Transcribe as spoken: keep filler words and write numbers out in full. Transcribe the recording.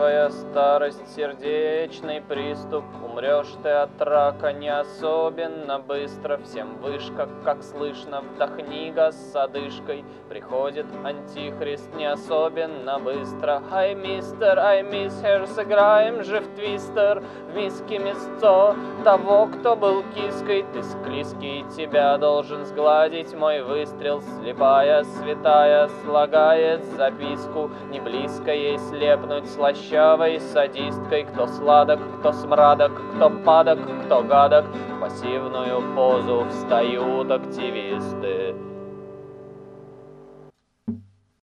Глухая старость, сердечный приступ, умрешь ты от рака не особенно быстро. Всем вышка, как слышно, вдохни газ с одышкой, приходит антихрист не особенно быстро. Ай, мистер, ай, мисс Хер, сыграем же в твистер, в миске мясцо того, кто был киской. Ты склизкий, тебя должен сгладить мой выстрел. Слепая, святая, слагает записку, не близко ей слепнуть слащавой садисткой. Кто сладок, кто смрадок, кто падок, кто гадок, в пассивную позу встают активисты.